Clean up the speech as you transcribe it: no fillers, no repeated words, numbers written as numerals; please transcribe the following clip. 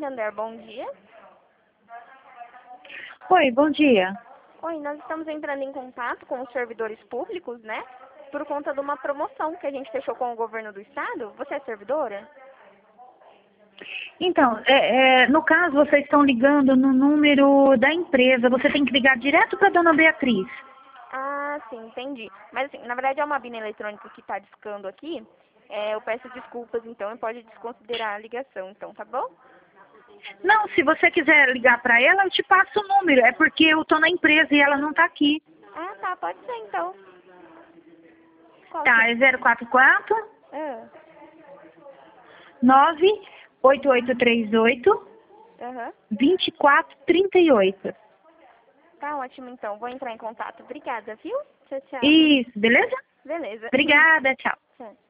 Santander, bom dia. Oi, bom dia. Oi, nós estamos entrando em contato com os servidores públicos, né? Por conta de uma promoção que a gente fechou com o governo do estado. Você é servidora? Então, no caso, vocês estão ligando no número da empresa. Você tem que ligar direto para a dona Beatriz. Ah, sim, entendi. Mas assim, na verdade é uma bina eletrônica que está discando aqui. Eu peço desculpas, então, e pode desconsiderar a ligação, então, tá bom? Não, se você quiser ligar para ela, eu te passo o número. É porque eu estou na empresa e ela não está aqui. Ah, tá, pode ser, então. Qual que Tá, é 044 é? 98838 Aham. 2438. Tá ótimo, então. Vou entrar em contato. Obrigada, viu? Tchau, tchau. Isso, beleza? Beleza. Obrigada, tchau. Tchau.